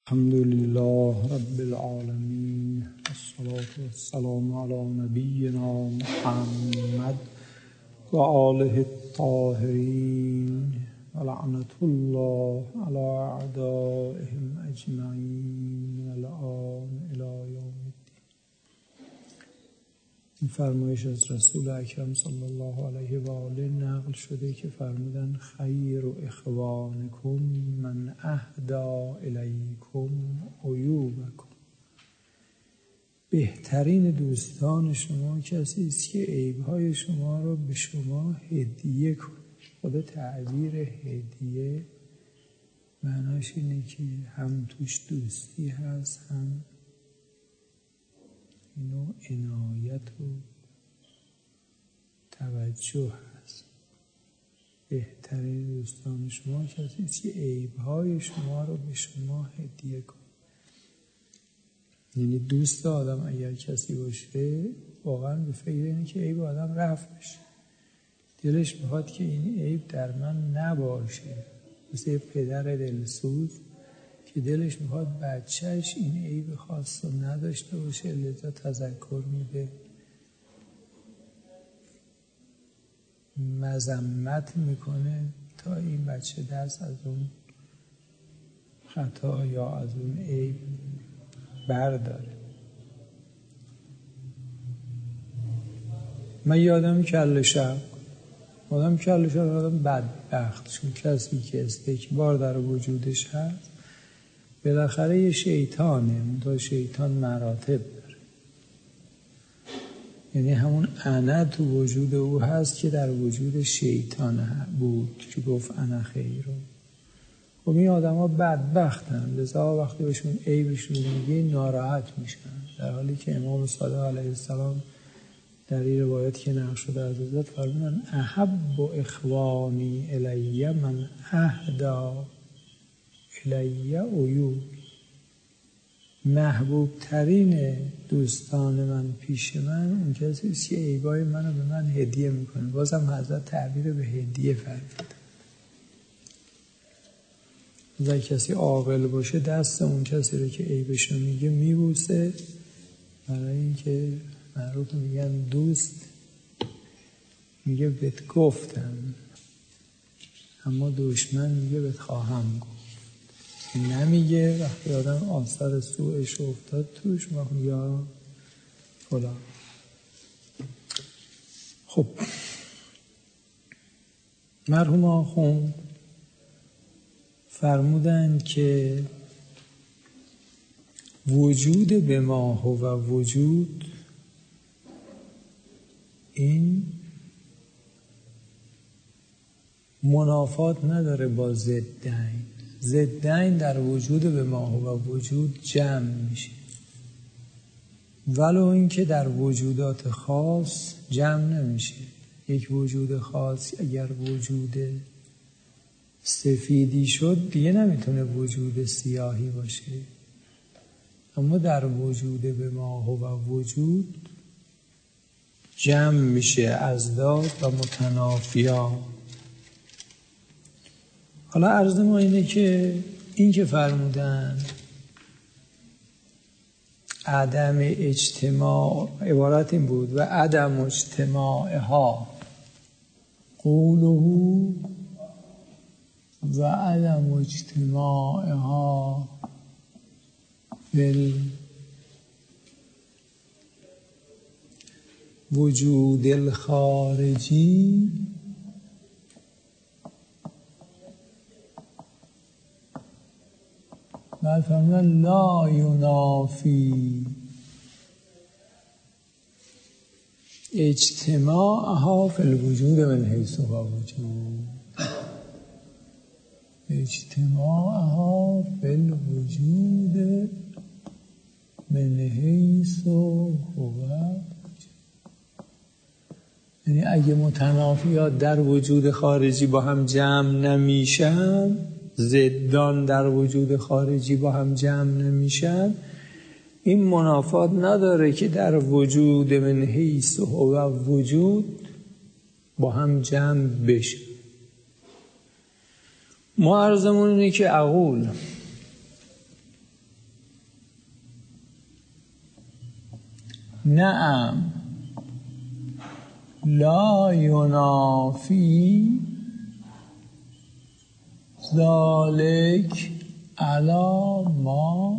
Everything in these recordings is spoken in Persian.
الحمد لله رب العالمين والصلاة والسلام على نبينا محمد وآله الطاهرين ولعنة الله على أعدائهم أجمعين من الآن إلى يوم الدين. این فرمایش از رسول اکرم صلی الله علیه و آله نقل شده که فرمودن خیر اخوانکم من اهدی الیکم عیوبکم. بهترین دوستان شما کسی است که عیب‌های شما را به شما هدیه کنه. خود تعبیر هدیه معناش اینه که هم توش دوستی هست، هم اینو عنایت و توجه هست. بهترین دوستان شما کسی است که عیب‌های شما رو به شما هدیه کنه. یعنی دوست آدم اگر کسی باشه واقعا به فکر اینه که عیب آدم رفع بشه، دلش میخواد که این عیب در من نباشه. مثل پدر دلسوز که دلش میخواد بچهش این عیب خاص رو نداشته باشه، لذا تذکر میده، مذمت میکنه تا این بچه دست از اون خطا یا از اون عیب برداره. من یادم کله شب آدم بدبخت، چون کسی که استکبار در وجودش هست بالاخره یه شیطانه. تا شیطان مراتب داره، یعنی همون انا تو وجود او هست که در وجود شیطان بود که گفت انا خیرو. خب این آدم ها بدبختن، لذا وقتی بهشون عیبشون میگه ناراحت میشن، در حالی که امام صادق علیه السلام در این روایت که نقل شده از حضرت فرمودن احب اخوانی الی من اهدی الی عیوب. محبوب ترین دوستان من پیش من اون کسی است که عیبای منو به من هدیه میکنه. بازم حضرت تعبیر به هدیه فرمود. اگر کسی عاقل باشه دست اون کسی رو که عیبشو میگه میبوسه، برای اینکه معروف میگن دوست میگه بهت گفتم، اما دشمن میگه بهت خواهم گفت. نمیگه وقتی آدم آثار سوءش افتاد توش یا فلان. خب مرحوم آخوند فرمودند که وجود به ما هو وجود، این منافات نداره با ضدین. ضدین در وجود به ما هو وجود جمع میشه، ولو اینکه در وجودات خاص جمع نمیشه. یک وجود خاص اگر وجود سفیدی شد دیگه نمیتونه وجود سیاهی باشه، اما در وجود به ما هو وجود جمع میشه ازداد و متنافیان. حالا عرض ما اینه که این که فرمودن عدم اجتماع، عبارت این بود و عدم اجتماعها قوله و عدم اجتماعها وجود الخارجی بعد فرمودن لا ینافی اجتماعها فی الوجود من حیث هو وجود. اجتماعها فی الوجود من حیث هو وجود. یعنی اگه متنافیات در وجود خارجی با هم جمع نمیشن، ضدان در وجود خارجی با هم جمع نمیشن، این منافات نداره که در وجود من حیث هو وجود با هم جمع بشه. ما عرضمون اینه که اقول نعم لا ینافی ذالک علی ما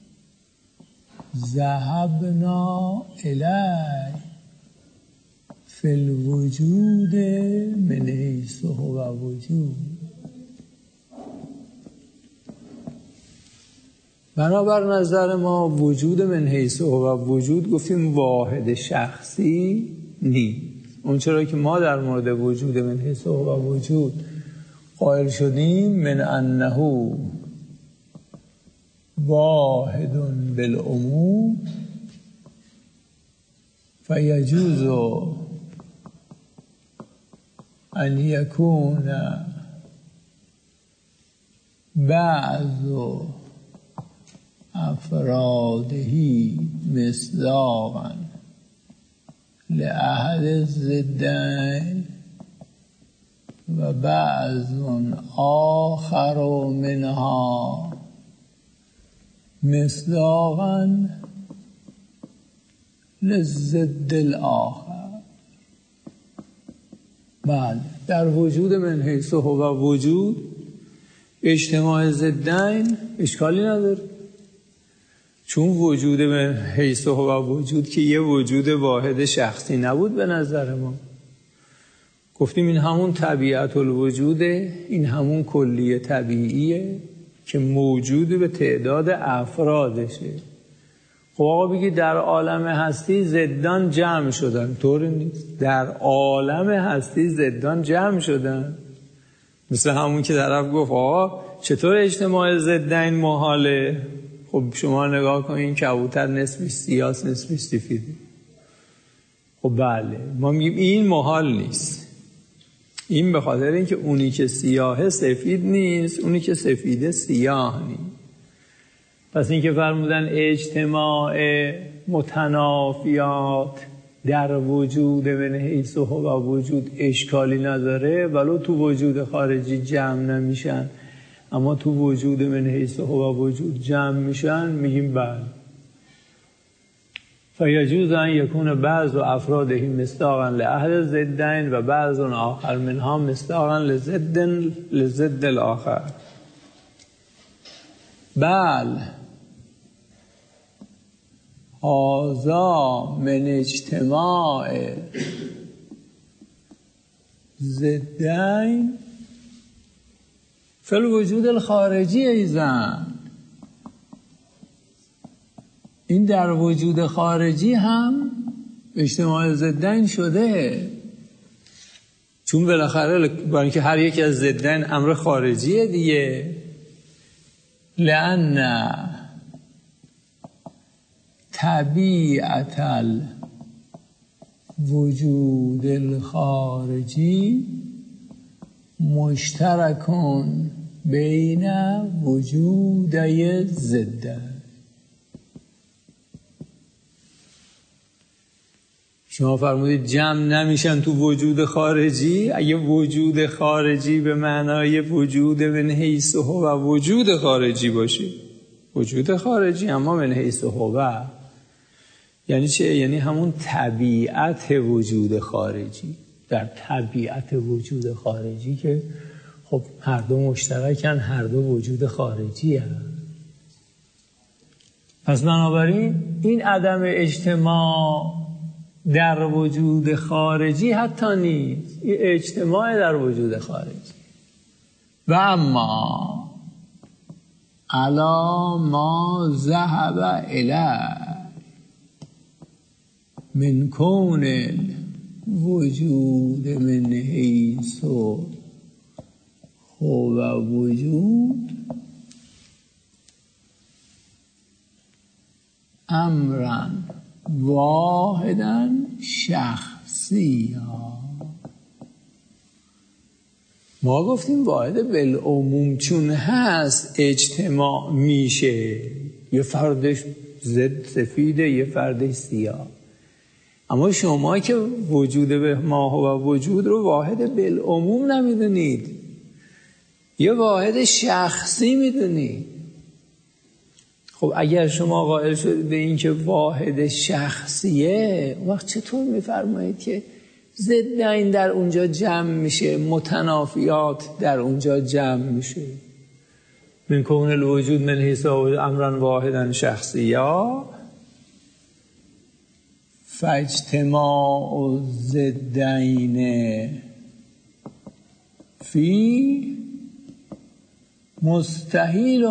ذهبنا الی فی الوجود من حیث هو وجود. بنابر نظر ما وجود من حیث هو وجود گفتیم واحد شخصی نیست. اون چرا که ما در مورد وجود من حیث هو وجود قائل شدیم من انه واحد بالعموم فیجوز ان یکون بعض افرادهی مصداقا لأحد الضدین و بعض آخر منها مصداقا للضد الآخر. بله، در وجود من حیث هو وجود اجتماع ضدین اشکالی نداره، چون وجود من حیث هو وجود که یه وجود واحد شخصی نبود به نظر ما. گفتیم این همون طبیعت الوجوده، این همون کلیه طبیعیه که موجود به تعداد افرادشه. خب آقا بگی در عالم هستی ضدان جمع شدن، طور نیست. در عالم هستی ضدان جمع شدن، مثل همون که طرف گفت آقا چطور اجتماع ضدین محاله؟ خب شما نگاه کنین کبوتر نصفش سیاست نصفش سفیده. خب بله، ما میگیم این محال نیست. این به خاطر اینکه اونی که سیاه سفید نیست، اونی که سفیده سیاه نیست. پس این که فرمودن اجتماع متنافیات در وجود من حیث هو وجود اشکالی نداره، ولو تو وجود خارجی جمع نمیشن اما تو وجود من حیث هو وجود جمع میشن، میگیم بله. فیجوز ان یکون بعض افراده مصداقا لأحد الضدین و بعض آخر منها مصداقا لضد الاخر. بل هذا من اجتماع ضدین فی الوجود الخارجی ایضا. این در وجود خارجی هم اجتماع ضدین شده، چون بالاخره برای اینکه هر یکی از ضدین امر خارجیه دیگه. لأن طبیعت الوجود الخارجی مشترکون بین وجودی ضد. شما فرمودید جمع نمیشن تو وجود خارجی. اگه وجود خارجی به معنای وجود من حیث هو وجود خارجی باشه، وجود خارجی اما من حیث هو یعنی چه؟ یعنی همون طبیعت وجود خارجی. در طبیعت وجود خارجی که خب هر دو مشترکن، هر دو وجود خارجی هست. پس بنابراین این عدم اجتماع در وجود خارجی حتی نیست، این اجتماع در وجود خارجی. و اما علا ما ذهب الی من کون وجود من حیث هو وجود امرا واحدا شخصی. ما گفتیم واحد بالعموم چون هست اجتماع میشه، یه فردش ضد سفیده یه فردش سیاه. اما شما که وجود به ما هو وجود رو واحد بالعموم نمیدونید، یه واحد شخصی میدونید. خب اگر شما قائل شدید به این که واحد شخصیه، وقت چطور میفرمایید که ضدین در اونجا جمع میشه، متنافیات در اونجا جمع میشه؟ من کون الوجود من حساب امرا واحدا شخصیا فاجتماع الضدین فی مستحیل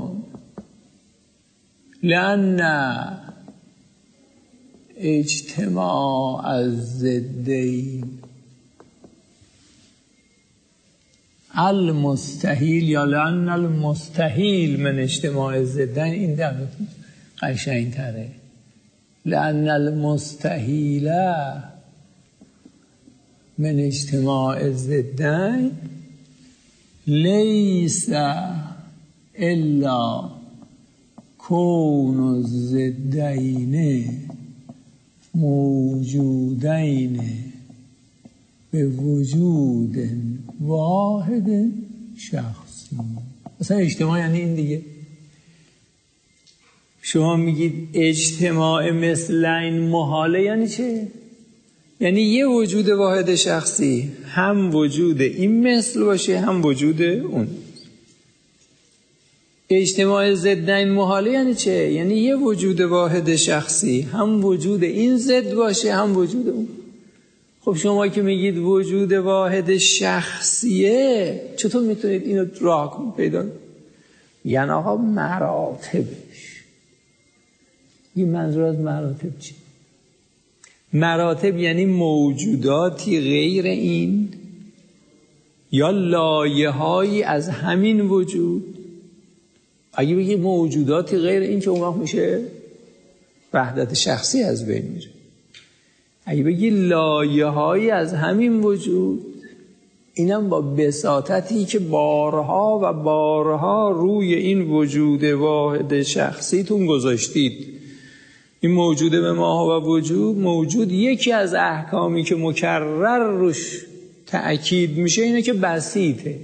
لأن اجتماع الضدین المستحیل یا لأن المستحیل من اجتماع الضدین، این در قشنگ تره. لأن المستحیل من اجتماع الضدین لیس الا کون الضدین موجودین به وجود واحد شخصی. مثلا اجتماع یعنی این دیگه. شما میگید اجتماع مثلین محاله، یعنی چه؟ یعنی یه وجود واحد شخصی هم وجود این مثل باشه هم وجود اون. اجتماع ضدین محاله یعنی چه؟ یعنی یه وجود واحد شخصی هم وجود این ضد باشه هم وجود اون. خب شما که میگید وجود واحد شخصیه، چطور میتونید اینو راه پیدا کنید؟ یعنی آقا مراتبش. این منظور از مراتب چی؟ مراتب یعنی موجوداتی غیر این یا لایه‌هایی از همین وجود. اگه بگی موجوداتی غیر این که اون وقت میشه وحدت شخصی از بین میره. اگه بگی لایه‌هایی از همین وجود، اینم با بساطتی که بارها و بارها روی این وجود واحد شخصیتون گذاشتید. این موجود به ما و موجود یکی از احکامی که مکرر روش تأکید میشه اینه که بسیطه.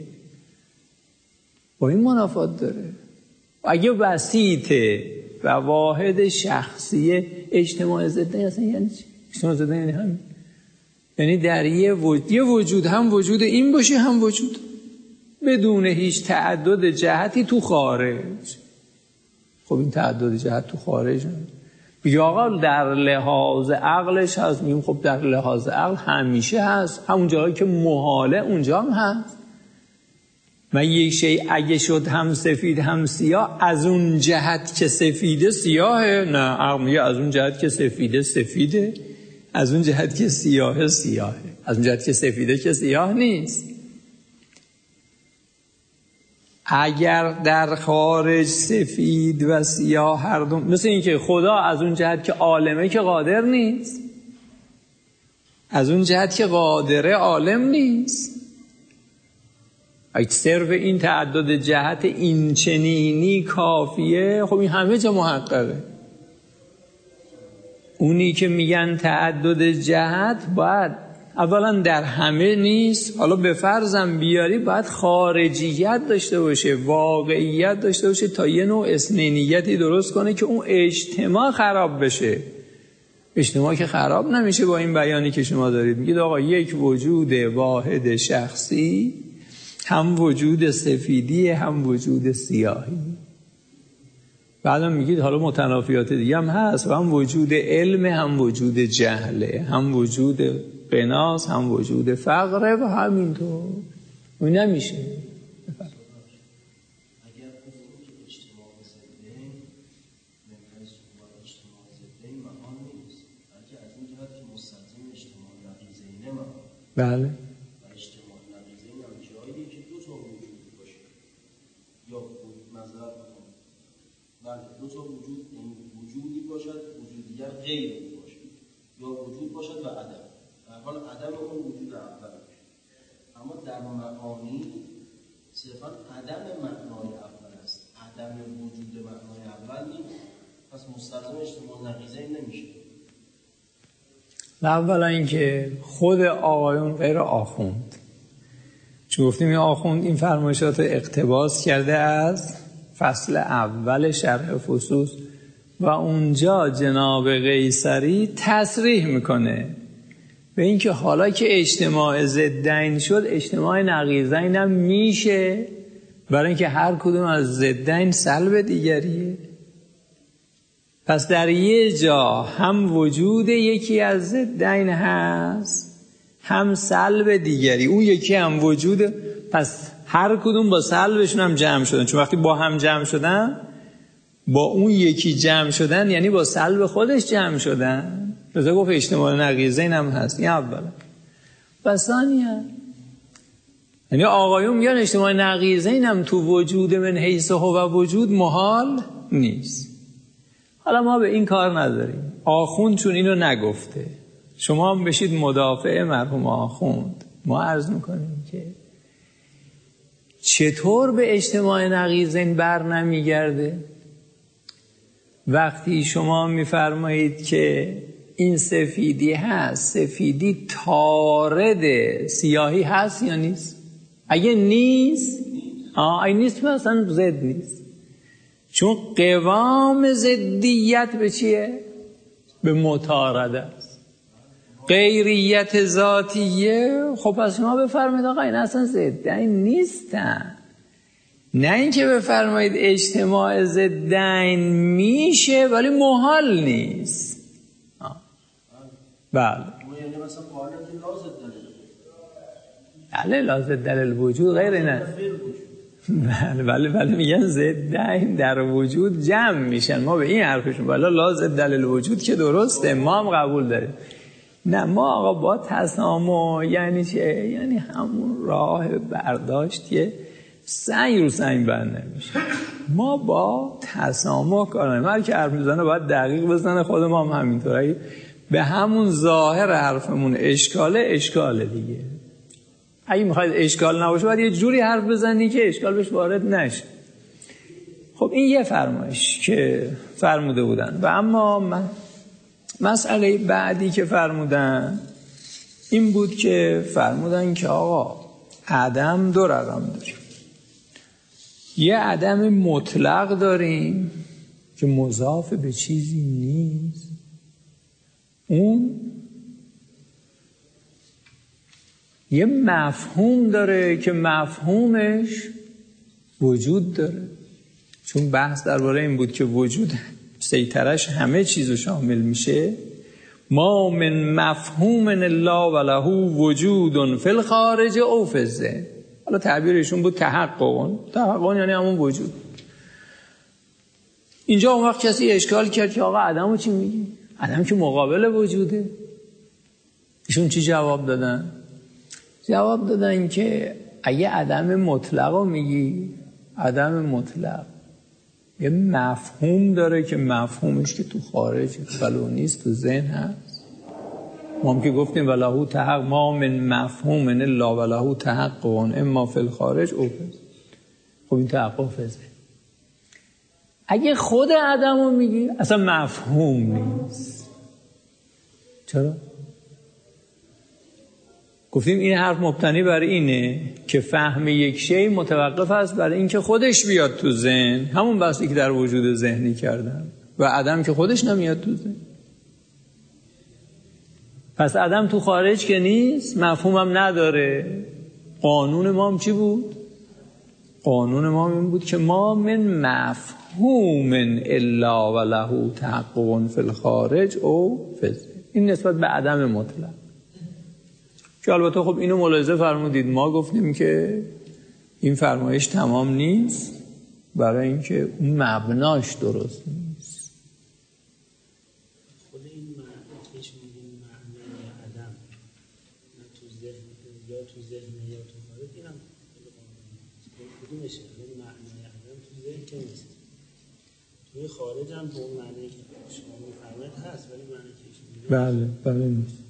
با این منافات داره. اگه بسیطه و واحد شخصیه، اجتماع ضدین اصلا یعنی چی؟ اجتماع ضدین یعنی همین. یعنی در یه وجود هم وجود این باشه هم وجود بدون هیچ تعدد جهتی تو خارج. خب این تعدد جهت تو خارج میگه آقا در لحاظ عقلش هست. میگیم خب در لحاظ عقل همیشه هست، همون جایی که محاله اونجا هم هست. من یک شی اگه شد هم سفید هم سیاه، از اون جهت که سفیده سیاهه؟ نه، عقل میگه از اون جهت که سفیده سفیده، از اون جهت که سیاهه سیاهه، از اون جهت که سفیده که سیاه نیست. اگر در خارج سفید و سیاه هر دو، مثل این که خدا از اون جهت که عالمه که قادر نیست، از اون جهت که قادره عالم نیست. اگه صرف این تعدد جهت این چنینی کافیه، خب این همه جا محققه. اونی که میگن تعدد جهت باید اولا در همه نیست، حالا به فرضم بیاری باید خارجیت داشته باشه، واقعیت داشته باشه تا یه نوع اثنینیتی درست کنه که اون اجتماع خراب بشه. اجتماع که خراب نمیشه با این بیانی که شما دارید. میگید آقا یک وجود واحد شخصی هم وجود سفیدی هم وجود سیاهی. بعدم میگید حالا متنافیات دیگه هم هست، و هم وجود علم هم وجود جهله، هم وجود قناس هم وجود فقره و همینطور. اون نمیشه. اگر گفتیم که اجتماع ضدین منحیث و اجتماع ضدین معان نیست، بلکه از این جهت که مستلزم اجتماع نقیضین معان. بله. و اجتماع نقیضین هم جاییه که دو تا وجود باشه. یا معذرت می‌خوام. بله، دو تا وجود، یعنی وجودی باشد، وجود دیگر غیر او باشد. یا وجود باشد و عدم. در حال عدم اون وجود اول باشه. اما در معانی صرفاً عدم معنای اول است. عدم وجود معنای اول نیست. پس مستلزم اجتماع نقیضین نمیشه. اولا اینکه خود آقایون غیر آخوند، چون گفتیم این آخوند این فرمایشات اقتباس کرده از فصل اول شرح فصوص و اونجا جناب قیصری تصریح میکنه به اینکه حالا که اجتماع ضدین شد، اجتماع نقیضین هم میشه، برای اینکه هر کدوم از ضدین سلب دیگریه. پس در یه جا هم وجود یکی از ضدین هست، هم سلب دیگری، اون یکی هم وجود. پس هر کدوم با سلبشون هم جمع شدن، چون وقتی با هم جمع شدن، با اون یکی جمع شدن یعنی با سلب خودش جمع شدن. لذا گفت اجتماع نقیضین هم هست. این اولا. و ثانیا یعنی آقایون میگن اجتماع نقیضین هم تو وجود من حیث هو وجود محال نیست. حالا ما به این کار نداریم. آخوند چون اینو نگفته، شما هم بشید مدافع مرحوم آخوند. ما عرض میکنیم که چطور به اجتماع نقیضین بر نمیگرده؟ وقتی شما میفرمایید که این سفیدی هست، سفیدی طارد سیاهی هست یا نیست؟ اگه نیست، اگه نیست مثلا ضد نیست، چون قوام ضدیت به چیه؟ به مطارده است. غیریت ذاتیه. خب پس شما بفرمایید آقا این اصلا ضدین نیستن. نه اینکه بفرمایید اجتماع ضدین میشه ولی محال نیست. بله. یعنی مثلا بله لازم دلیل وجود غیر نه. بله میگن ضدین در وجود جمع میشن. ما به این حرفشون بالا لازم دلیل وجود که درسته، ما هم قبول داریم. نه ما آقا با تسامح یعنی چه؟ یعنی همون راه برداشتیه، سنگ رو سنگ بند نمیشه. ما با تسامح کار نمیم. هر که حرف میزنه باید دقیق بزنه. خود ما هم همینطوره. به همون ظاهر حرفمون اشکاله دیگه. اگه میخواید اشکال نباشه باید یه جوری حرف بزنی که اشکال بهش وارد نشه. خب این یه فرمایش که فرموده بودن. و اما مسئله بعدی که فرمودن این بود که فرمودن که آقا عدم دو رقم داریم. یه عدم مطلق داریم که مضاف به چیزی نیست، اون یه مفهوم داره که مفهومش وجود داره. چون بحث درباره این بود که وجود سیطرش همه چیزو شامل میشه. ما من مفهوم الله و له وجود فی الخارج او فی الذهن. حالا تعبیرشون بود تحقق یعنی همون وجود. اینجا اون وقت کسی اشکال کرد که آقا عدمو چی میگی؟ عدم که مقابل وجوده. ایشون چی جواب دادن؟ جواب دادن که اگه عدم مطلق رو میگی، عدم مطلق یه مفهوم داره که مفهومش که تو خارج ولو نیست تو ذهن هست. ما هم که گفتیم ولهو تحقق، ما من مفهوم الا ولهو تحقق اما فی الخارج او فی. خب این تحقق فیزه. اگه خود عدم رو میگی اصلا مفهوم نیست. چرا؟ گفتیم این حرف مبتنی بر اینه که فهم یک شی متوقف است برای اینکه خودش بیاد تو ذهن. همون بحثی که در وجود ذهنی کردن. و عدم که خودش نمیاد تو ذهن. پس عدم تو خارج که نیست، مفهومم نداره. قانون ما هم چی بود؟ قانون ما این بود که ما من مفهوم الا و له تحقق فی الخارج او فی الذهن. این نسبت به عدم مطلق که البته خب اینو ملاحظه فرمودید. ما گفتیم که این فرمایش تمام نیست برای اینکه اون مبناش درست نیست. خود این معنیش میگیم معنی عدم نه تو ذهن یا تو ذهن یا تو خارج، اینم کدومشه؟ این معنی عدم تو ذهن که نیست، توی خارج هم به اون معنی که شما میفرمایید هست ولی معنی که بله نیست.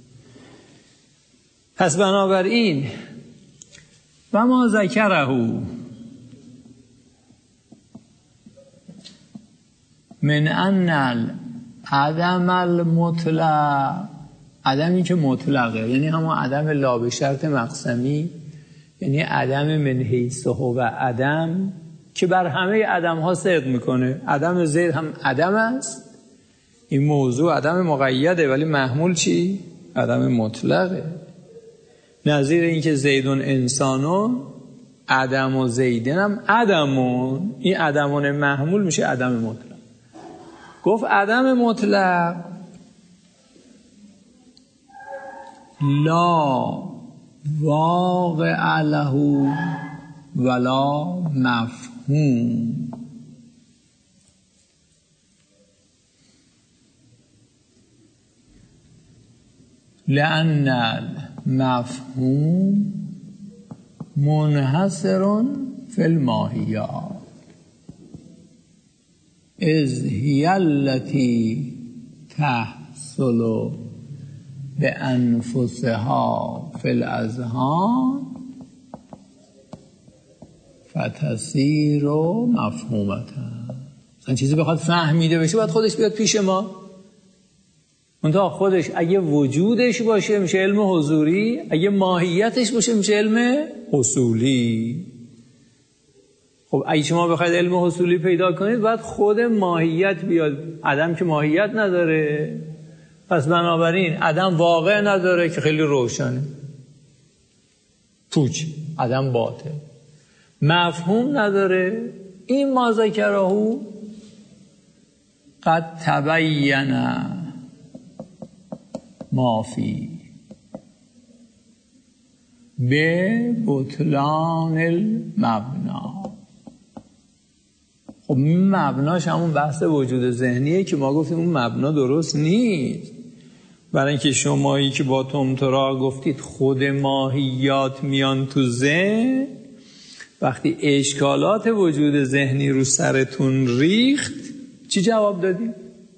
پس بنابراین و ما ذکره من ان العدم المطلق، عدمی که مطلقه یعنی همون عدم لا به شرط مقسمی، یعنی عدم من حیث هو و عدم که بر همه عدم ها صدق میکنه. عدم زید هم عدم است، این موضوع عدم مقیده، ولی محمول چی؟ عدم مطلقه. نظیر این که زیدون انسانون، عدم و زیدن هم عدمون، این عدمون محمول میشه عدم مطلق. گفت عدم مطلق لا واقع له ولا مفهوم. لأن المفهوم منحصر في الماهیات اذ هي التي تحصل بأنفسها في الأذهان فتصير مفهومة. این چیزی بخواد فهمیده بشه باید خودش بیاد پیش ما. منتها خودش اگه وجودش باشه میشه علم حضوری، اگه ماهیتش باشه میشه علم اصولی. خب اگه شما بخواید علم اصولی پیدا کنید باید خود ماهیت بیاد. عدم که ماهیت نداره، پس بنابراین عدم واقع نداره که خیلی روشنه، پوچ، عدم باطل. مفهوم نداره، این ما ذکرهو قد تبین ما فی به بطلان المبنا. خب این مبناش همون بحث وجود ذهنیه که ما گفتیم اون مبنا درست نیست. برای اینکه شمایی که با طمطراق گفتید خود ماهیات میان تو ذهن، وقتی اشکالات وجود ذهنی رو سرتون ریخت چی جواب دادید؟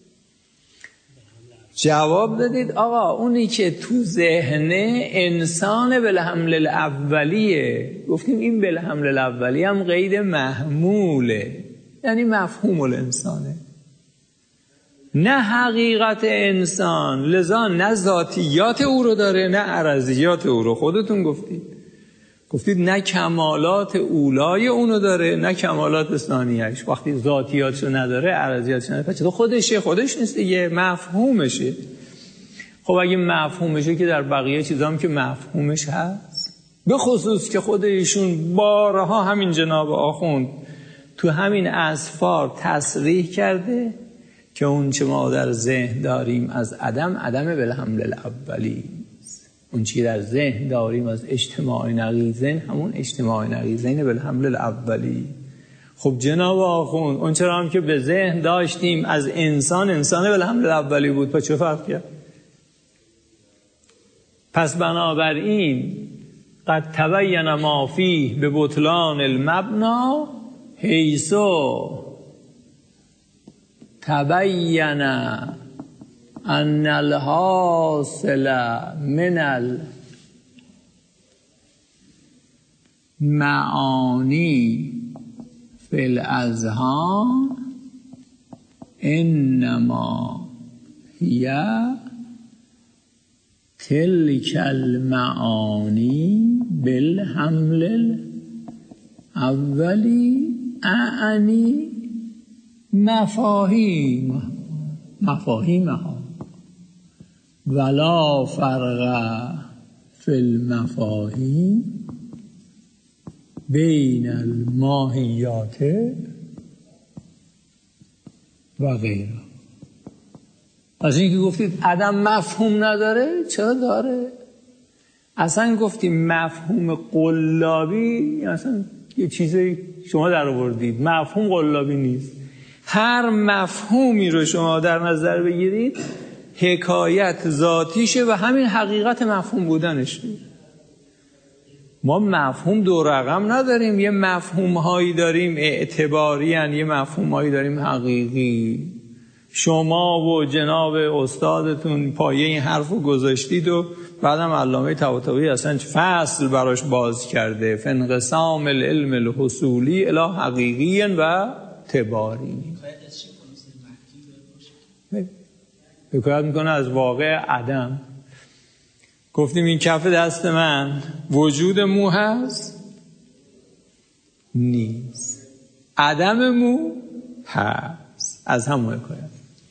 جواب دادید آقا اونی که تو ذهنه انسان بالحمل الاولیه. گفتیم این بالحمل الاولی هم قید محموله، یعنی مفهوم الانسانه، نه حقیقت انسان. لذا نه ذاتیات او رو داره نه عرضیات او رو. خودتون گفتید نه کمالات اولای اونو داره نه کمالات ثانیه‌اش. وقتی ذاتیاتشو نداره عرضیاتشو نداره، پس خودش نیست دیگه، مفهومشه. خب اگه مفهومشه که در بقیه چیزا هم که مفهومش هست، به خصوص که خود ایشون بارها همین جناب آخوند تو همین اسفار تصریح کرده که اون چه ما در ذهن داریم از عدم بالحمل الاولی، اون چی در ذهن داریم از اجتماع نقیضین همون اجتماع نقیضین بالحمل الاولی. خب جناب آخوند اون چرا هم که به ذهن داشتیم از انسان بالحمل الاولی بود، پس چه فرق کرد؟ پس بنابراین قد تبین ما فیه به بطلان المبنا حیث تبین ان الحاصل من المعانی فی الاذهان انما هی تلک المعانی بالحمل الاولی اعنی مفاهیمها ولا فرق فی المفاهیم بین الماهیات و غیره. از اینکه گفتید عدم مفهوم نداره، چرا داره؟ اصلا گفتیم مفهوم قلابی، اصلا یه چیزی شما در آوردید، مفهوم قلابی نیست. هر مفهومی رو شما در نظر بگیرید حکایت ذاتیشه و همین حقیقت مفهوم بودنشه. ما مفهوم دو رقم نداریم، یه مفهوم هایی داریم اعتباری هن، یه مفهوم هایی داریم حقیقی. شما و جناب استادتون پایه این حرف رو گذاشتید و بعدم علامه طباطبایی اصلا فصل براش باز کرده، فانقسام العلم الحصولی الی حقیقی و اعتباری. حکایت میکنه از واقع عدم. گفتیم این کف دست من وجود مو هست؟ نیست. عدم مو هست. از همون حکایت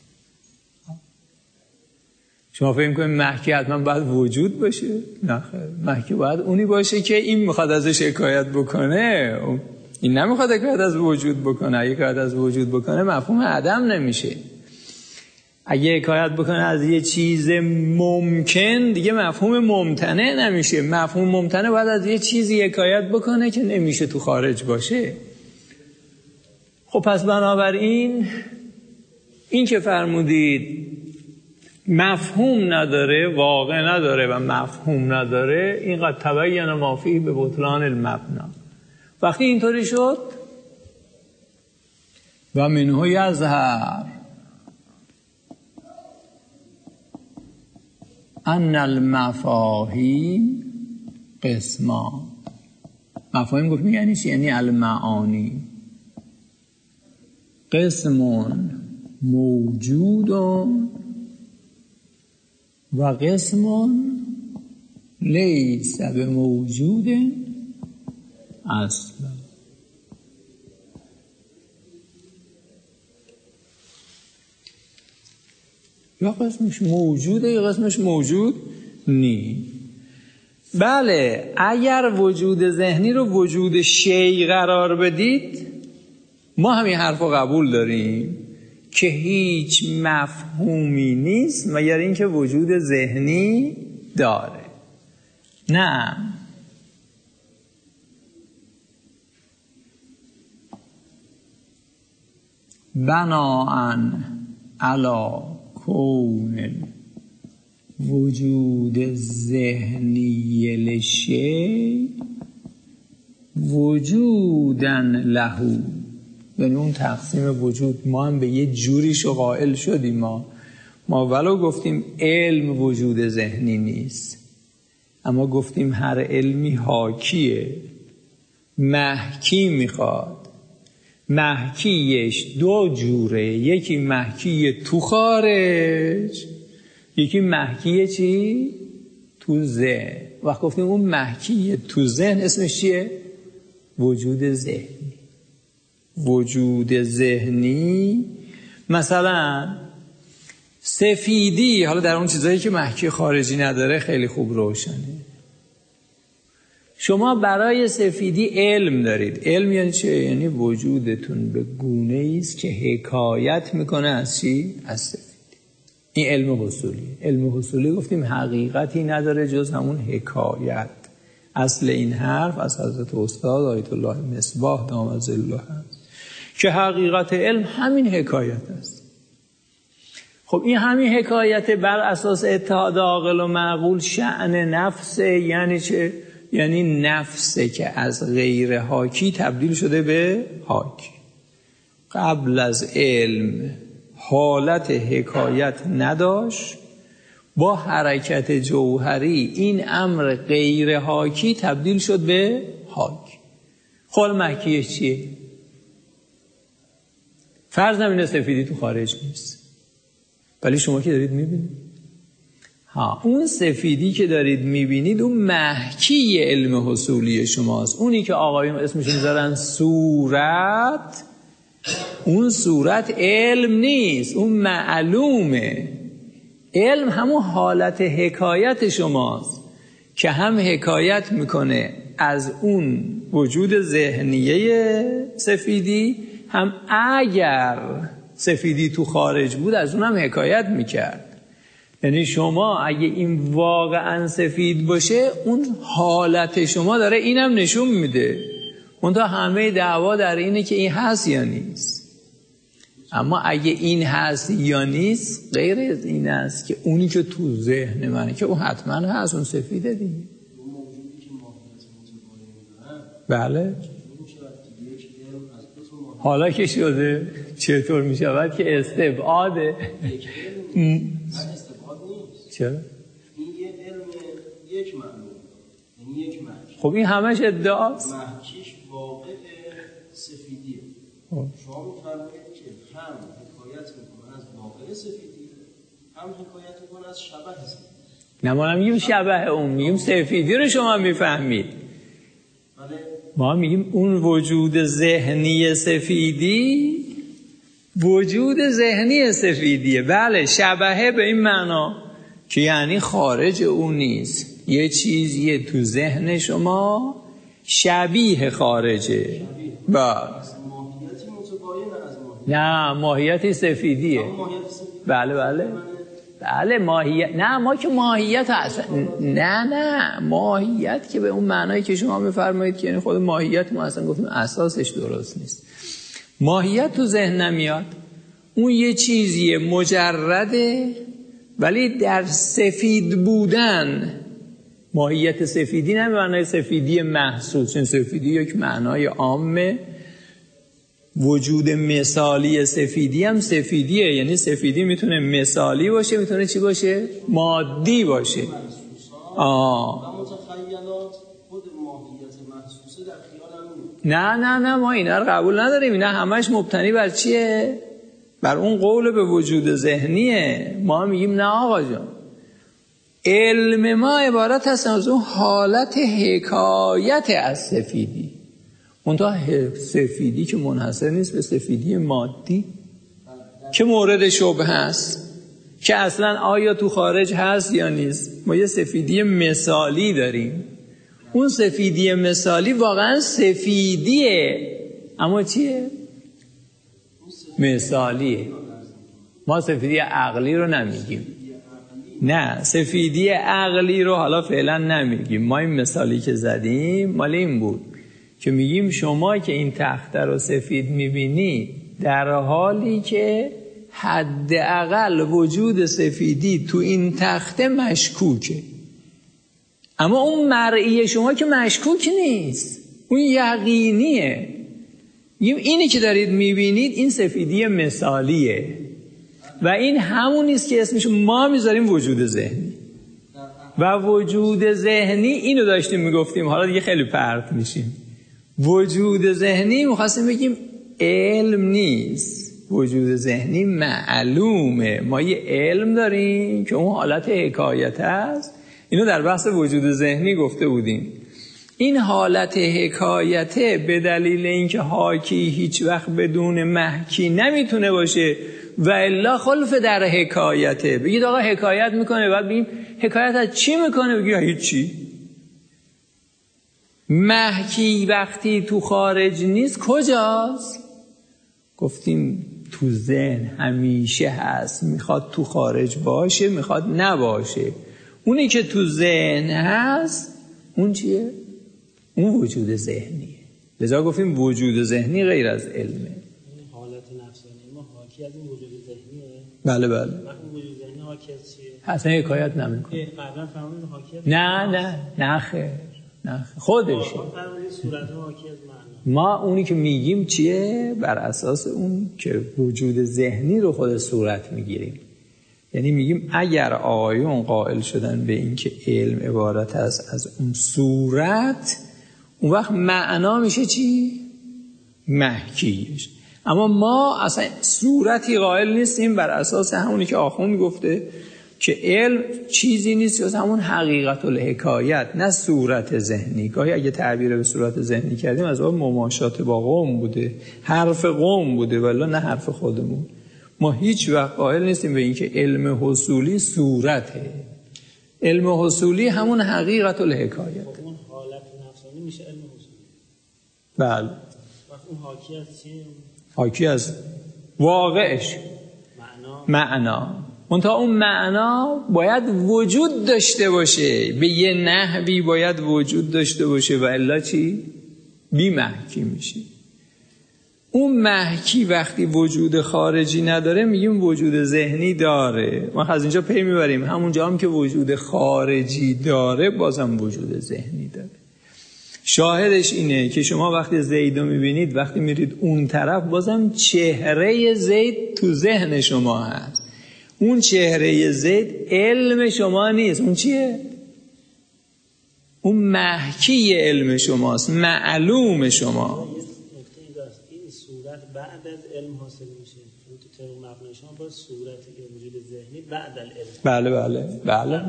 شما فکر می‌کنید مهکی حتما باید وجود باشه؟ نه خیر، مهکی باید اونی باشه که این میخواد ازش حکایت بکنه، این نمیخواد حکایت از وجود بکنه. اگه حکایت از وجود بکنه مفهوم عدم نمیشه. اگه حکایت بکنه از یه چیز ممکن دیگه مفهوم ممتنع نمیشه. مفهوم ممتنع باید از یه چیزی حکایت بکنه که نمیشه تو خارج باشه. خب پس بنابراین این که فرمودید مفهوم نداره، واقع نداره و مفهوم نداره، این قد تبین ما فیه به بطلان المبنا. وقتی اینطوری شد و منه یظهر ان المفاهیم قسمان. مفاهیم گفتم یعنی چی؟ یعنی المعانی. قسمون موجودون و قسمون لیس به موجود اصلا. یا قسمش موجوده یا قسمش موجود نی. بله، اگر وجود ذهنی رو وجود شیء قرار بدید ما همین حرف رو قبول داریم که هیچ مفهومی نیست مگر اینکه وجود ذهنی داره. نه، بناءً علی کون وجود ذهنی لشیء وجودن لهو. یعنی اون تقسیم وجود ما هم به یه جوریشو قائل شدیم. ما ولو گفتیم علم وجود ذهنی نیست، اما گفتیم هر علمی حاکیه، محکی میخواد. محکیش دو جوره، یکی محکی تو خارج، یکی محکی چی؟ تو ذهن. وقت گفتیم اون محکی تو ذهن اسمش چیه؟ وجود ذهنی. وجود ذهنی مثلا سفیدی، حالا در اون چیزایی که محکی خارجی نداره خیلی خوب روشنه. شما برای سفیدی علم دارید. علم یعنی چه؟ یعنی وجودتون به گونه‌ای است که حکایت میکنه از چی؟ از سفیدی. این علم حصولی. علم حصولی گفتیم حقیقتی نداره جز همون حکایت. اصل این حرف از حضرت استاد آیت الله مصباح دام ظله هست که حقیقت علم همین حکایت است. خب این همین حکایت بر اساس اتحاد عاقل و معقول شأن نفسه. یعنی چه؟ یعنی نفسه که از غیر حاکی تبدیل شده به حاکی. قبل از علم حالت حکایت نداشت، با حرکت جوهری این امر غیر حاکی تبدیل شد به حاکی. خب محکیش چیه؟ فرض نمینه سفیدی تو خارج نیست، ولی شما که دارید میبینید اون سفیدی که دارید میبینید اون محکی علم حصولی شماست. اونی که آقایون اسمش میذارن صورت، اون صورت علم نیست، اون معلومه. علم همون حالت حکایت شماست که هم حکایت میکنه از اون وجود ذهنیه سفیدی، هم اگر سفیدی تو خارج بود از اون هم حکایت میکرد. یعنی شما اگه این واقعا سفید باشه اون حالت شما داره اینم نشون میده. منتها همه دعوا در اینه که این هست یا نیست. اما اگه این هست یا نیست غیر از این است که اونی که تو ذهن منه که اون حتما هست، اون سفیده دیگه. اون موجودی که ماهیت متباین داره بله. حالا که شده چطور می شود که استبعاده؟ استبعاد نیست. چرا؟ این یه علم یک معلوم، یعنی یک محکی. خب این همش ادعاست. محکیش واقع سفیدیه. شما می‌فرمایید که هم حکایت میکنه از واقع سفیدی، هم حکایت میکنه از شبه سفیدی. نه ما نمیگیم شبه اون، میگیم سفیدی رو شما میفهمید. بله. ما میگیم اون وجود ذهنی سفیدی وجود ذهنی سفیدیه. بله، شبهه به این معنا که یعنی خارج اون نیست، یه چیزیه تو ذهن شما شبیه خارجه. نه، ماهیتی سفیدیه. بله بله بله، ماهیت نه، ما که ماهیت اصلا نه ماهیت که به اون معنایی که شما میفرمایید که یعنی خود ماهیت ما اصلا گفتیم اساسش درست نیست. ماهیت تو ذهن نمیاد، اون یه چیزیه مجرده ولی در سفید بودن. ماهیت سفیدی نه به معنای سفیدی محسوس، این سفیدی یک معنای عامه. وجود مثالی سفیدی هم سفیدیه، یعنی سفیدی میتونه مثالی باشه، میتونه چی باشه؟ مادی باشه. و متخیلات خود ماهیت محسوسه در خیال نه ما اینا رو قبول نداریم. اینا همش مبتنی بر چیه؟ بر اون قول به وجود ذهنیه. ما میگیم نه آقا جان، علم ما عبارت هست از اون حالت حکایت از سفیدی. منتها سفیدی که منحصر نیست به سفیدی مادی که مورد شبهه هست که اصلا آیا تو خارج هست یا نیست. ما یه سفیدی مثالی داریم، اون سفیدی مثالی واقعا سفیدیه اما چیه؟ مثالیه. ما سفیدی عقلی رو نمیگیم. نه، سفیدی عقلی رو حالا فعلا نمیگیم. ما این مثالی که زدیم مال این بود که میگیم شما که این تخته رو سفید میبینی در حالی که حداقل وجود سفیدی تو این تخته مشکوکه، اما اون مرئی شما که مشکوک نیست، اون یقینیه. میگیم اینی که دارید میبینید این سفیدی مثالیه و این همون نیست که اسمش ما میذاریم وجود ذهنی. و وجود ذهنی اینو داشتیم میگفتیم، حالا دیگه خیلی پرت میشیم. وجود ذهنی میخواستیم بگیم علم نیست، وجود ذهنی معلومه. ما یه علم داریم که اون حالت حکایت هست. اینو در بحث وجود ذهنی گفته بودیم. این حالت حکایته به دلیل اینکه حاکی هیچ وقت بدون محکی نمیتونه باشه و الا خلف در حکایته. بگید آقا حکایت میکنه، بعد بگیم حکایت از چی میکنه؟ بگید هیچی. محکی وقتی تو خارج نیست کجاست؟ گفتیم تو ذهن همیشه هست، میخواد تو خارج باشه میخواد نباشه. اونی که تو ذهن هست اون چیه؟ اون وجود ذهنیه. لذا گفتیم وجود ذهنی غیر از علمه. حالت نفسانی ما حاکی از این وجود ذهنیه. بله بله. وقتی وجود ذهنی حاکی از چیه؟ اصلا حکایت نمیکنه. قبلا فهمیدین حاکی از نه خیر. خودشه. صورت حاکی از معنا. ما اونی که میگیم چیه؟ بر اساس اون که وجود ذهنی رو خود صورت میگیریم. یعنی میگیم اگر آقایون قائل شدن به این که علم عبارت است از اون صورت، اون وقت معنا میشه چی؟ محکیش. اما ما اصلا صورتی قائل نیستیم بر اساس همونی که آخوند میگفته که علم چیزی نیست جز همون حقیقت الحکایت، نه صورت ذهنی. گاهی اگه تعبیر به صورت ذهنی کردیم از باب مماشات با قوم بوده، حرف قوم بوده ولی نه حرف خودمون. ما هیچ وقت قائل نیستیم به اینکه علم حصولی صورته. علم حصولی همون حقیقت الحکایت. اون حالت نفسانی میشه علم حصولی. بله. وقت اون حاکی از چیه؟ حاکی از واقعش. معنا. منتها اون معنا باید وجود داشته باشه، به یه نحوی باید وجود داشته باشه و الا چی؟ بی محکی میشه. اون محکی وقتی وجود خارجی نداره میگیم وجود ذهنی داره. ما از اینجا پی میبریم همونجا هم که وجود خارجی داره بازم وجود ذهنی داره. شاهدش اینه که شما وقتی زید رو میبینید، وقتی میرید اون طرف بازم چهره زید تو ذهن شما هست. اون چهره زید علم شما نیست. اون چیه؟ اون محکی علم شماست، معلوم شما. این صورت بعد از علم حاصل میشه. چون تو تئوری مبنای شما با صورتی که وجود ذهنی بعد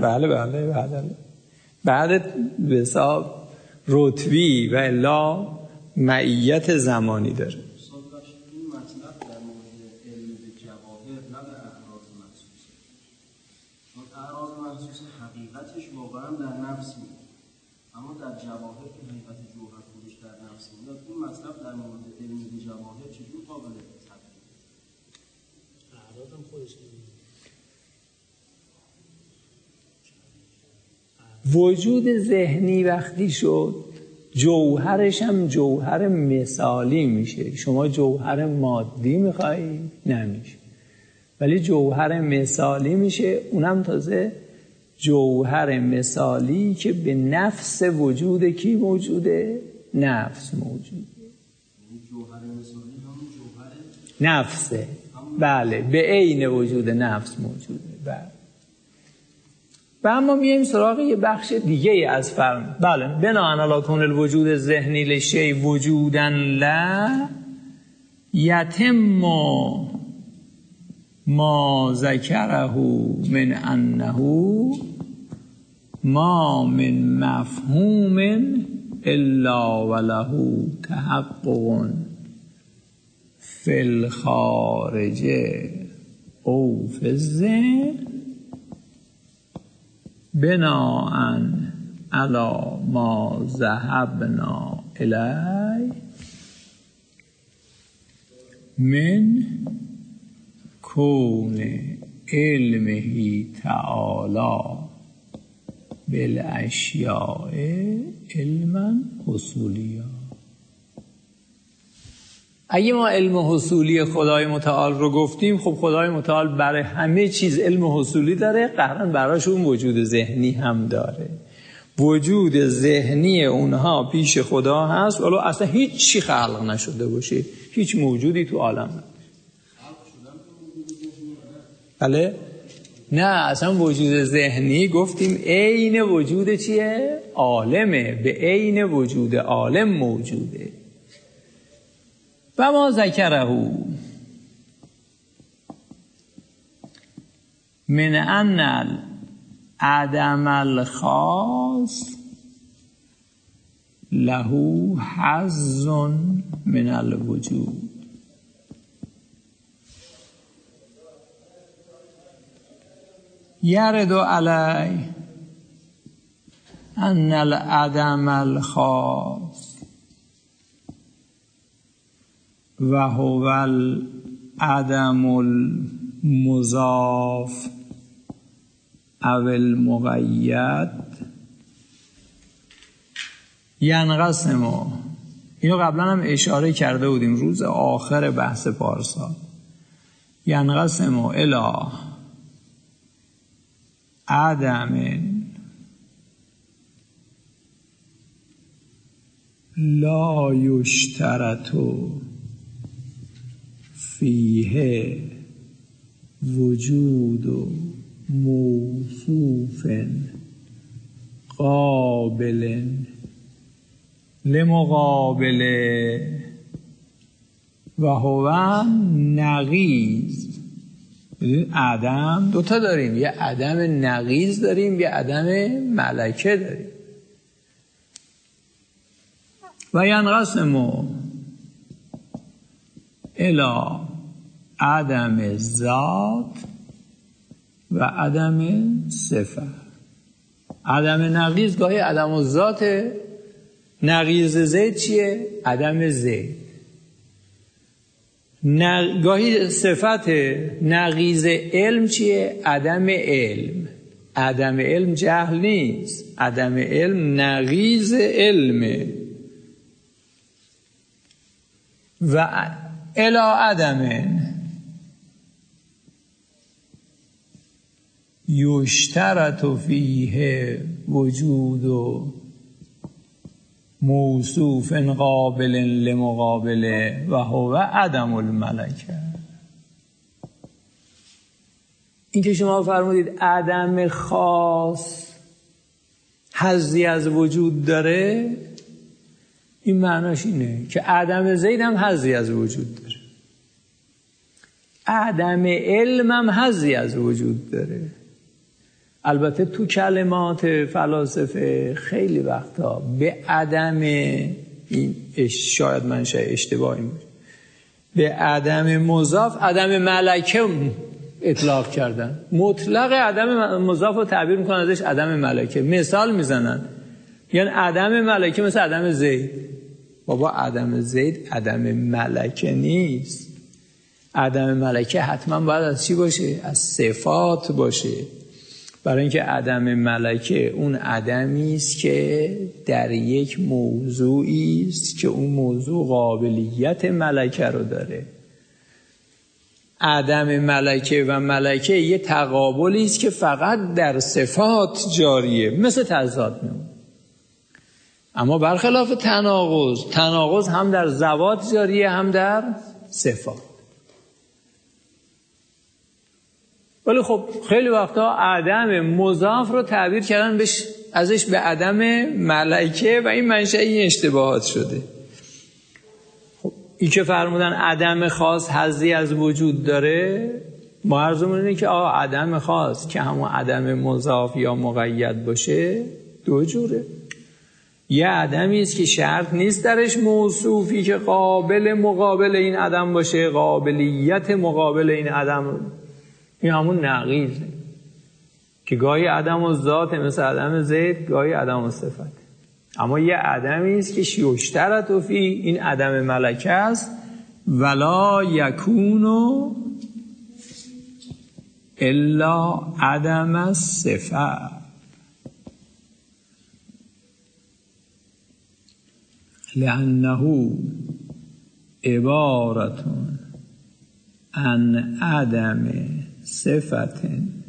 العلم. بعد به حساب رتبی و الا معیت زمانی داره. این مطلب در مورد علم به جواهر نه به اعراض محسوسه، چون اعراض محسوسه حقیقتش واقعا در نفس میاد، اما در جواهر که حقیقت جوهر خودش در نفس میاد، این مطلب در مورد علم به جواهر چجور قابل تطبیق؟ اعراض هم خودش نمیاد. وجود ذهنی وقتی شد جوهرش هم جوهر مثالی میشه. شما جوهر مادی میخوایی؟ نمیشه. ولی جوهر مثالی میشه، اونم تازه جوهر مثالی که به نفس وجود کی موجوده؟ نفس موجوده. جوهر مثالی همون جوهر نفسه. بله، به عین وجود نفس موجوده. بله. و اما میایم سراغ یه بخش دیگه از فرم. بله، بناء علی کون الوجود الذهنی لشیء وجودا لا یتم ما ذکره من انه ما من مفهوم الا وله تحقق فی الخارج او فی الذهن بناء علی ما ذهبنا الیه من کون علمه تعالی بالاشیاء علما حصولیا. اگه ما علم حصولی خدای متعال رو گفتیم، خب خدای متعال برای همه چیز علم حصولی داره، قطعاً براش اون وجود ذهنی هم داره. وجود ذهنی اونها پیش خدا هست ولو اصلا هیچ چی خلق نشده باشه، هیچ موجودی تو عالم نباشه. بله؟ نه، اصلا وجود ذهنی گفتیم عین وجود چیه؟ عالمه، به عین وجود عالم موجوده. و ما ذکره من ان عدم الخاص له حظ من الوجود. یرد علی ان العدم الخاص و هو العدم المضاف او المقید ینقسم. اینو قبلا هم اشاره کرده بودیم روز آخر بحث پارسال. ینقسم الی عدم لا یشترط فیه وجود موصوف قابل لمقابله و هو نقیض. عدم دوتا داریم، یه عدم نقیض داریم، یه عدم ملکه داریم. و ینقسم الی عدم ذات و عدم صفت. عدم نقیض گاهی عدم ذات، نقیض زید چیه؟ عدم زید. گاهی صفت نقیض علم چیه؟ عدم علم. عدم علم جهل نیست، عدم علم نقیض علمه. و الی عدم یشترط فیه وجود موصوف قابل لمقابله و هو عدم الملکه. این که شما فرمودید عدم خاص حظی از وجود داره، این معناش اینه که عدم زید هم حظی از وجود داره، عدم علم هم حظی از وجود داره. البته تو کلمات فلاسفه خیلی وقتا به عدم این شاید منشأ اشتباهی باشه. به عدم مضاف عدم ملکه اطلاق کردن. مطلق عدم مضاف رو تعبیر میکنن ازش عدم ملکه. مثال میزنن یعنی عدم ملکه مثل عدم زید. بابا عدم زید عدم ملکه نیست. عدم ملکه حتما باید از چی باشه؟ از صفات باشه. برای اینکه عدم ملکه اون عدمی است که در یک موضوعی است که اون موضوع قابلیت ملکه رو داره. عدم ملکه و ملکه یه تقابلی است که فقط در صفات جاریه، مثل تضاد نمون. اما برخلاف تناقض هم در ذوات جاریه هم در صفات. ولی خب خیلی وقتا عدم مضاف رو تعبیر کردن ازش به عدم ملکه و این منشأ این اشتباهات شده. خب این که فرمودن عدم خاص حظی از وجود داره، ما عرضمون اینه که عدم خاص که همون عدم مضاف یا مقید باشه دو جوره. یه عدمی است که شرط نیست درش موصوفی که قابل مقابل این عدم باشه، قابلیت مقابل این عدم، این همون نقیضه که گاهی عدم و ذات مثل عدم زید، گاهی عدم و صفت. اما یه عدمی است که یشترط فی، این عدم ملکه است، ولا یکون الا عدم الصفت، لأنه عبارة عن عدم صفت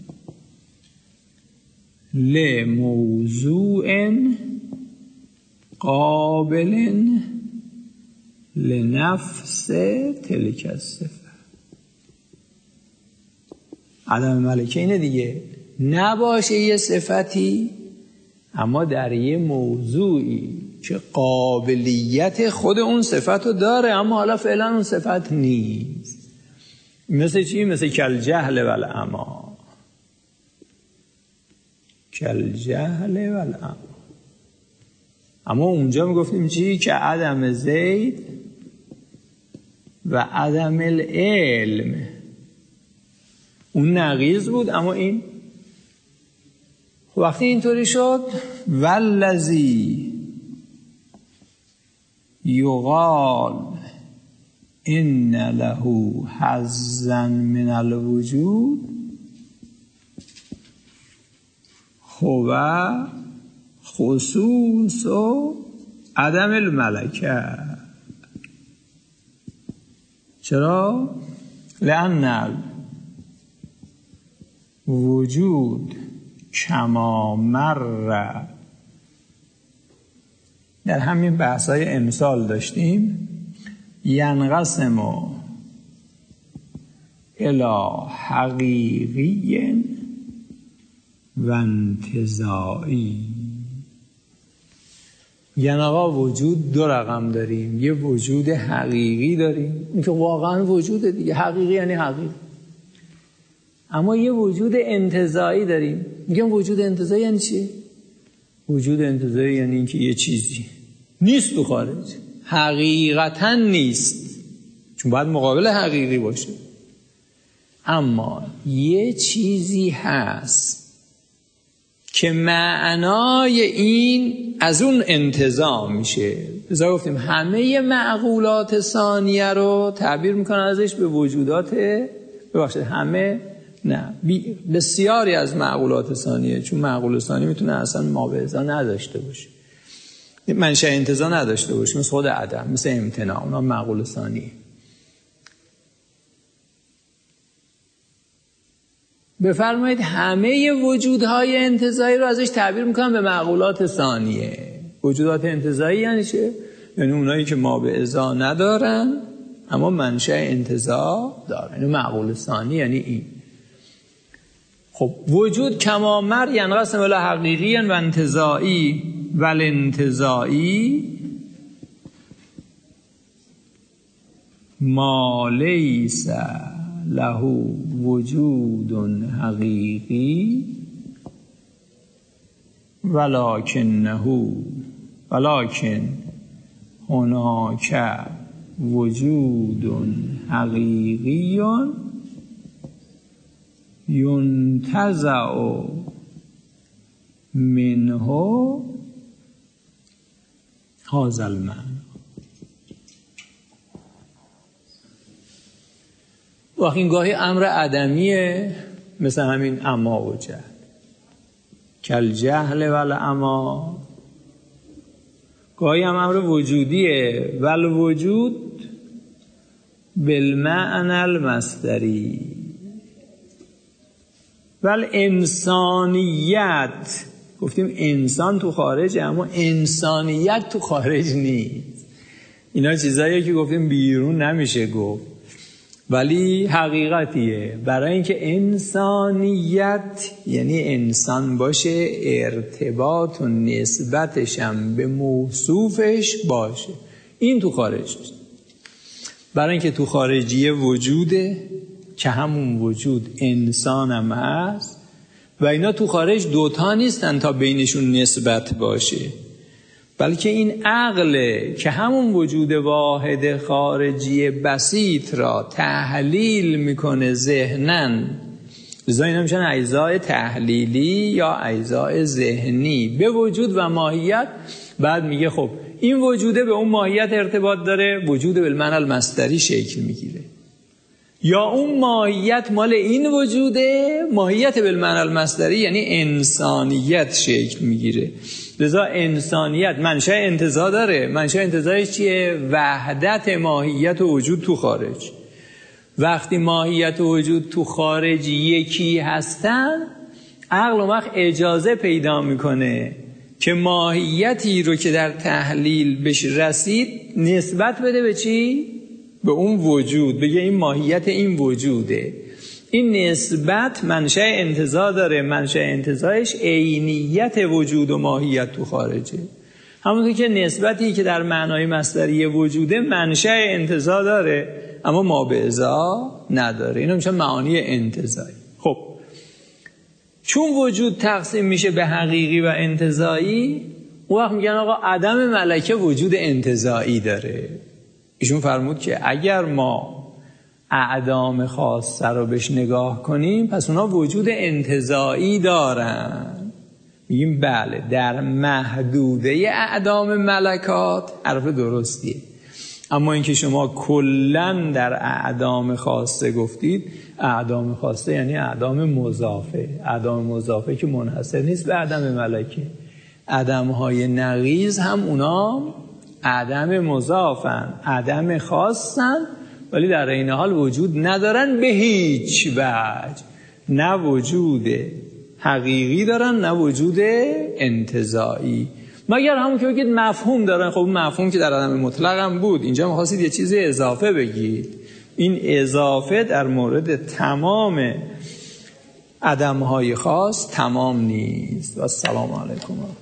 لموضوع قابل لنفس تلك الصفه. عدم ملکه اینه دیگه، نباشه یه صفتی اما در یه موضوعی که قابلیت خود اون صفت رو داره اما حالا فعلا اون صفت نیست. مثل چی؟ مثل کالجهل والعمی. کالجهل والعمی. اما اونجا میگفتیم چی؟ که عدم زید و عدم العلم اون نقیض بود، اما این وقتی اینطوری شد والذی یقال ان له حظا من الوجود هو خصوص عدم الملکه. چرا؟ لأن الوجود کما مر، در همین بحثای امثال داشتیم، ینقسم الی حقیقی و انتزاعی. یعنی آقا وجود دو رقم داریم، یه وجود حقیقی داریم، این که واقعا وجوده دیگه، حقیقی یعنی حقیقی. اما یه وجود انتزاعی داریم. میگم وجود انتزاعی یعنی چی؟ وجود انتزاعی یعنی اینکه یه چیزی نیست تو خارج، حقیقتا نیست، چون باید مقابل حقیقی باشه، اما یه چیزی هست که معنای این از اون انتزاع میشه. بذار گفتیم همه معقولات ثانیه رو تعبیر میکنن ازش به وجودات، ببخشید همه نه، بسیاری از معقولات ثانیه، چون معقول ثانی میتونه اصلا مابعضا نداشته باشه، منشأ انتزاع نداشته باشه، مثل خود عدم، مثل امتناع، اونا معقول ثانیه. بفرمایید همه وجودهای انتزاعی رو ازش تعبیر میکنن به معقولات ثانیه. وجودات انتزاعی یعنی چه؟ یعنی اونایی که مابعضا ندارن اما منشأ انتزاع دارن، یعنی معقول ثانی یعنی این. خب وجود کما مر ینقسم الی حقیقی و انتزاعی، والانتزاعی ما لیس له وجود حقیقی ولکن هناک وجود حقیقی ینتزع منه هذا المعنى. واقعی گاهی امر عدمیه، مثل همین اما و جهل، کل جهل ول اما. گاهی هم امر وجودیه، ول وجود بالمعنی المصدری. ول انسانیت، گفتیم انسان تو خارجه اما انسانیت تو خارج نیست. اینا چیزاییه که گفتیم بیرون نمیشه گفت ولی حقیقتیه. برای اینکه انسانیت یعنی انسان باشه، ارتباط و نسبتش هم به موصوفش باشه، این تو خارج نیست. برای اینکه تو خارجیه وجوده که همون وجود انسان هم هست و اینا تو خارج دوتا نیستن تا بینشون نسبت باشه، بلکه این عقله که همون وجود واحد خارجی بسیط را تحلیل میکنه ذهنن. لذا اینا میشن اجزای تحلیلی یا اجزای ذهنی به وجود و ماهیت. بعد میگه خب این وجوده به اون ماهیت ارتباط داره، وجود بالمعنی المصدری شکل میگیره، یا اون ماهیت مال این وجوده، ماهیت بالمعنی المصدری یعنی انسانیت شکل میگیره. لذا انسانیت منشأ انتزاع داره. منشأ انتزاعش چیه؟ وحدت ماهیت و وجود تو خارج. وقتی ماهیت و وجود تو خارج یکی هستن، عقل اون وقت اجازه پیدا میکنه که ماهیتی رو که در تحلیل بهش رسید نسبت بده به چی؟ به اون وجود، بگه این ماهیت این وجوده. این نسبت منشأ انتزاع داره. منشأ انتزاعش عینیت وجود و ماهیت تو خارجه. همونطور که نسبتی که در معنای مصدری وجوده منشأ انتزاع داره اما ما به ازا نداره. اینا میشه معانی انتزاعی. خب چون وجود تقسیم میشه به حقیقی و انتزاعی، اون وقت میگن آقا عدم ملکه وجود انتزاعی داره. ایشون فرمود که اگر ما اعدام خاصه رو بهش نگاه کنیم پس اونا وجود انتزاعی دارن. میگیم بله، در محدوده اعدام ملکات حرف درستیه، اما اینکه شما کلن در اعدام خاصه گفتید، اعدام خاصه یعنی اعدام مضافه. اعدام مضافه که منحصر نیست به عدم ملکه. عدم‌های نقیض هم اونا عدم مضافن، عدم خاصن، ولی در این حال وجود ندارن به هیچ وجه. نه وجود حقیقی دارن نه وجود انتزاعی، مگر همون که بگید مفهوم دارن. خب مفهوم که در عدم مطلق هم بود، اینجا می‌خواستید یه چیز اضافه بگید. این اضافه در مورد تمام عدم‌های خاص تمام نیست. و السلام علیکم.